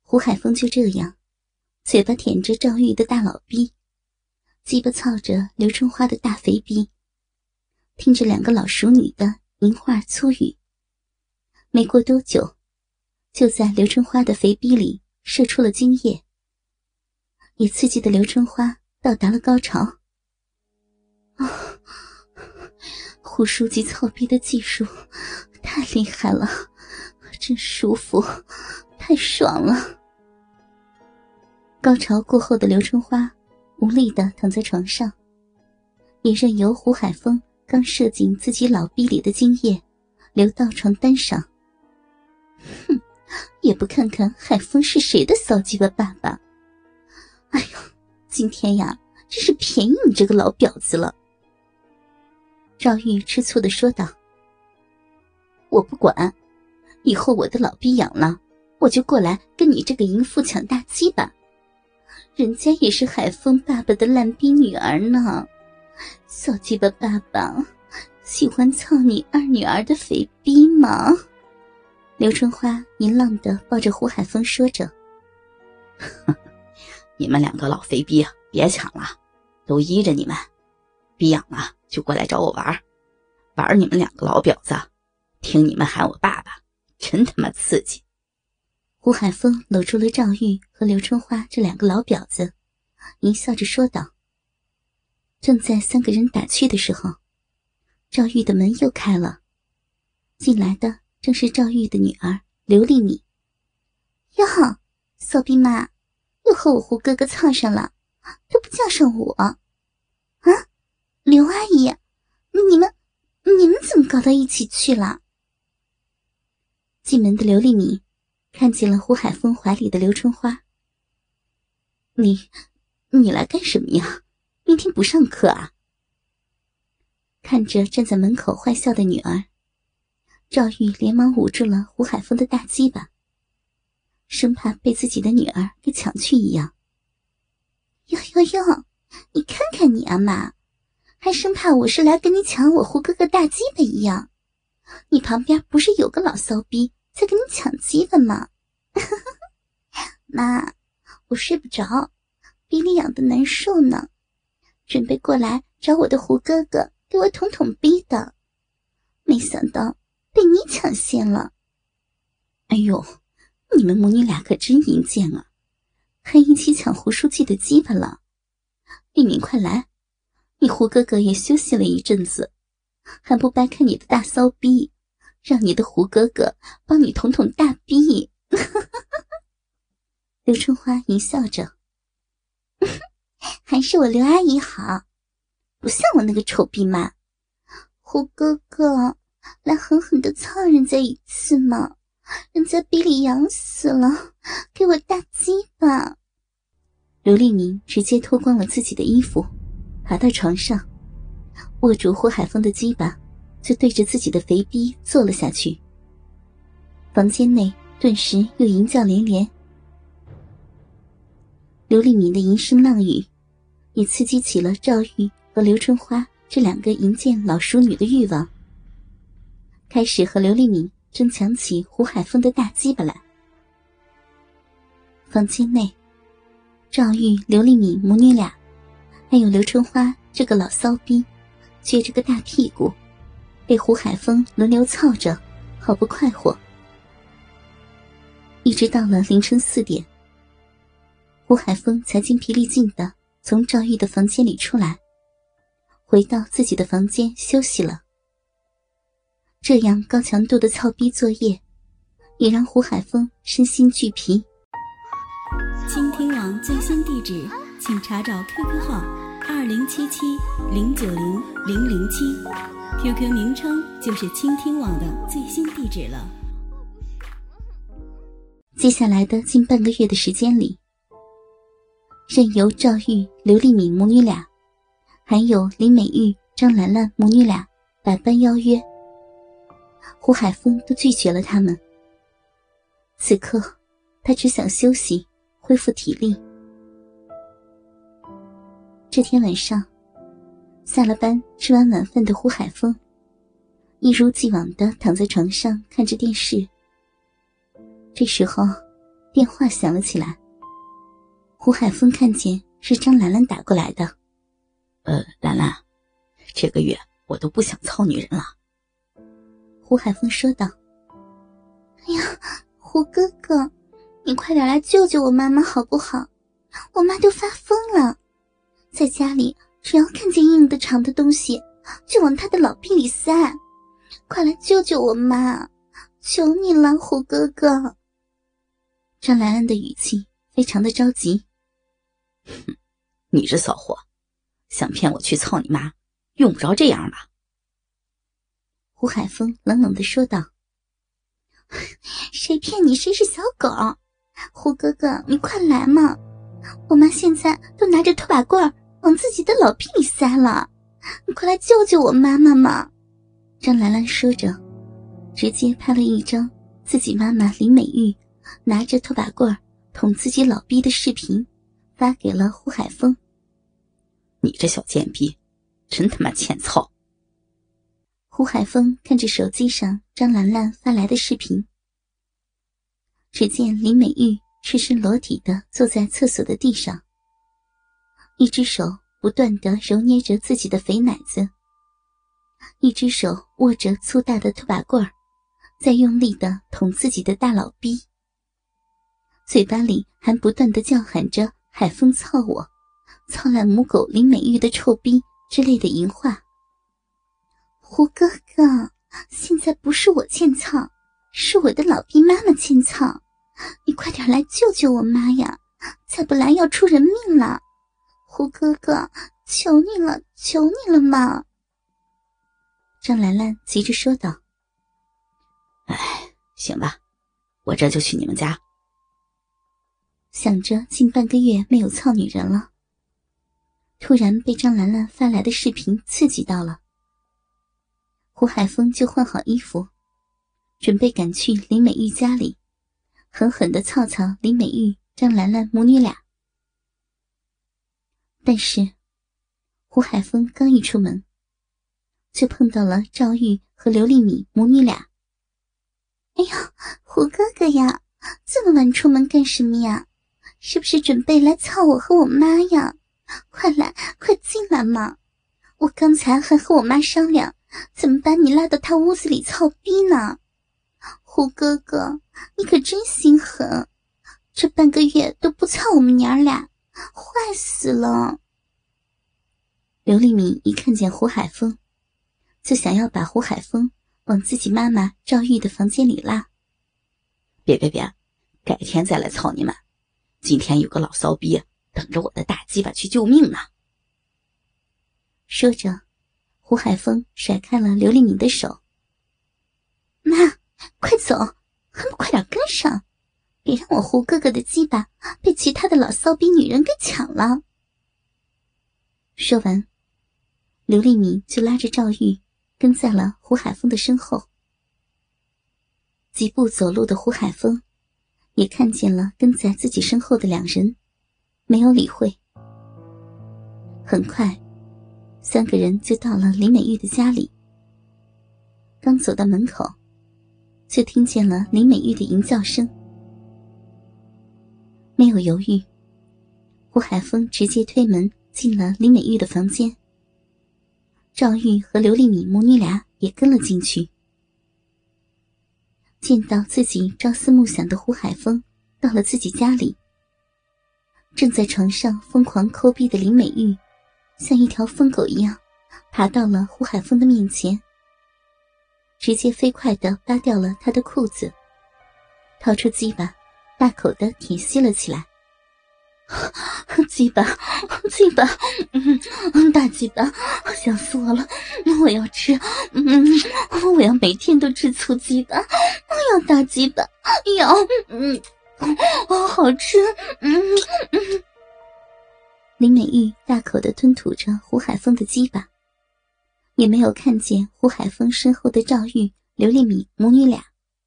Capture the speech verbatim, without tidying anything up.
胡海峰就这样，嘴巴舔着赵玉的大老逼，鸡巴操着刘春花的大肥逼，听着两个老熟女的淫话粗语。没过多久，就在刘春花的肥逼里射出了精液，也刺激的刘春花到达了高潮。啊，胡书记操逼的技术太厉害了，真舒服，太爽了。高潮过后的刘春花无力地躺在床上，也任由胡海峰刚射进自己老逼里的精液流到床单上。哼，也不看看海峰是谁的骚鸡巴爸爸。哎呦，今天呀，真是便宜你这个老婊子了。赵玉吃醋地说道。我不管，以后我的老逼养了，我就过来跟你这个淫妇抢大鸡巴。人家也是海峰爸爸的烂逼女儿呢，小鸡巴爸爸喜欢操你二女儿的肥逼吗？刘春花淫浪地抱着胡海峰说着。 你们两个老肥逼啊，别抢了，都依着你们，逼痒了就过来找我玩，玩你们两个老婊子，听你们喊我爸爸，真他妈刺激。 胡海峰搂住了赵玉和刘春花这两个老婊子，淫笑着说道。正在三个人打趣的时候，赵玉的门又开了，进来的正是赵玉的女儿刘丽敏。哟，骚逼妈又和我胡哥哥操上了，都不叫上我啊！刘阿姨，你们你们怎么搞到一起去了？进门的刘丽敏看见了胡海峰怀里的刘春花。你你来干什么呀？明天不上课啊？看着站在门口坏笑的女儿，赵玉连忙捂住了胡海峰的大鸡巴，生怕被自己的女儿给抢去一样。哟哟哟，你看看你啊妈，还生怕我是来跟你抢我胡哥哥大鸡巴一样。你旁边不是有个老骚逼在跟你抢鸡巴吗？妈，我睡不着，逼里痒的难受呢，准备过来找我的胡哥哥给我捅捅逼的，没想到被你抢先了。哎呦，你们母女俩可真淫贱啊，还一起抢胡书记的鸡巴了。丽敏快来，你胡哥哥也休息了一阵子，还不掰开你的大骚逼，让你的胡哥哥帮你捅捅大逼。刘春花淫笑着。还是我刘阿姨好，不像我那个丑逼妈。胡哥哥，来狠狠地操人家一次嘛，人家逼里痒死了，给我大鸡巴。刘丽敏直接脱光了自己的衣服，爬到床上，握住胡海峰的鸡巴，就对着自己的肥逼坐了下去。房间内顿时又淫叫连连。刘丽敏的淫声浪语也刺激起了赵玉和刘春花这两个淫贱老淑女的欲望，开始和刘丽敏争抢起胡海峰的大鸡巴来。房间内，赵玉、刘丽敏母女俩还有刘春花这个老骚逼撅着个大屁股，被胡海峰轮流操着，好不快活。一直到了凌晨四点，胡海峰才精疲力尽地从赵玉的房间里出来，回到自己的房间休息了。这样高强度的操逼作业也让胡海峰身心俱疲。 倾听网最新地址，请查找 Q Q 号二零七七零九零零零七 ，Q Q 名称就是倾听网的最新地址了。 接下来的近半个月的时间里，任由赵玉、刘丽敏母女俩，还有林美玉、张兰兰母女俩百般邀约，胡海峰都拒绝了他们。此刻，他只想休息，恢复体力。这天晚上，下了班吃完晚饭的胡海峰，一如既往地躺在床上看着电视。这时候， 电话响了起来。胡海峰看见是张兰兰打过来的。 呃，兰兰，这个月我都不想操女人了。 胡海峰说道。哎呀，胡哥哥，你快点来救救我妈妈好不好？我妈都发疯了，在家里只要看见硬的长的东西就往她的老逼里塞，快来救救我妈，求你了，胡哥哥。张兰兰的语气非常的着急。 哼，你这骚货，想骗我去操你妈，用不着这样吧？ 胡海峰冷冷地说道。谁骗你谁是小狗，胡哥哥你快来嘛，我妈现在都拿着拖把棍往自己的老屁里塞了，你快来救救我妈妈嘛。张兰兰说着，直接拍了一张自己妈妈林美玉拿着拖把棍捅自己老逼的视频发给了胡海峰。 你这小贱逼，真他妈欠操。 胡海峰看着手机上张兰兰发来的视频，只见林美玉赤身裸体地坐在厕所的地上，一只手不断地揉捏着自己的肥奶子，一只手握着粗大的拖把棍儿，在用力地捅自己的大老逼，嘴巴里还不断地叫喊着海风操我，操烂母狗林美玉的臭逼之类的淫话。胡哥哥，现在不是我欠操，是我的老逼妈妈欠操，你快点来救救我妈呀，再不来要出人命了。胡哥哥，求你了，求你了嘛。张兰兰急着说道。 哎，行吧，我这就去你们家。 想着近半个月没有操女人了，突然被张兰兰发来的视频刺激到了。胡海峰就换好衣服，准备赶去林美玉家里，狠狠地操操林美玉、张兰兰母女俩。但是胡海峰刚一出门，就碰到了赵玉和刘丽敏母女俩。哎呀，胡哥哥呀，这么晚出门干什么呀？是不是准备来操我和我妈呀？快来，快进来嘛！我刚才还和我妈商量怎么把你拉到她屋子里操逼呢。胡哥哥，你可真心狠，这半个月都不操我们娘俩，坏死了。刘丽敏一看见胡海峰，就想要把胡海峰往自己妈妈赵玉的房间里拉。 别别别，改天再来操你们，今天有个老骚逼等着我的大鸡巴去救命呢。 说着，胡海峰甩开了刘丽敏的手。妈，快走，还不快点跟上，别让我胡哥哥的鸡巴被其他的老骚逼女人给抢了。说完，刘丽敏就拉着赵玉跟在了胡海峰的身后。几步走路的胡海峰也看见了跟在自己身后的两人，没有理会。很快三个人就到了林美玉的家里。刚走到门口，就听见了林美玉的淫叫声。没有犹豫，胡海峰直接推门进了林美玉的房间。赵玉和刘丽敏母女俩也跟了进去。见到自己朝思暮想的胡海峰到了自己家里，正在床上疯狂抠逼的林美玉像一条疯狗一样爬到了胡海峰的面前，直接飞快地扒掉了他的裤子，掏出鸡巴大口地舔吸了起来。鸡巴，鸡巴，嗯，大鸡巴，想死我了！我要吃，嗯，我要每天都吃粗鸡巴，我要大鸡巴，要，嗯，哦，好吃，嗯嗯。林美玉大口地吞吐着胡海峰的鸡巴，也没有看见胡海峰身后的赵玉、刘丽敏母女俩。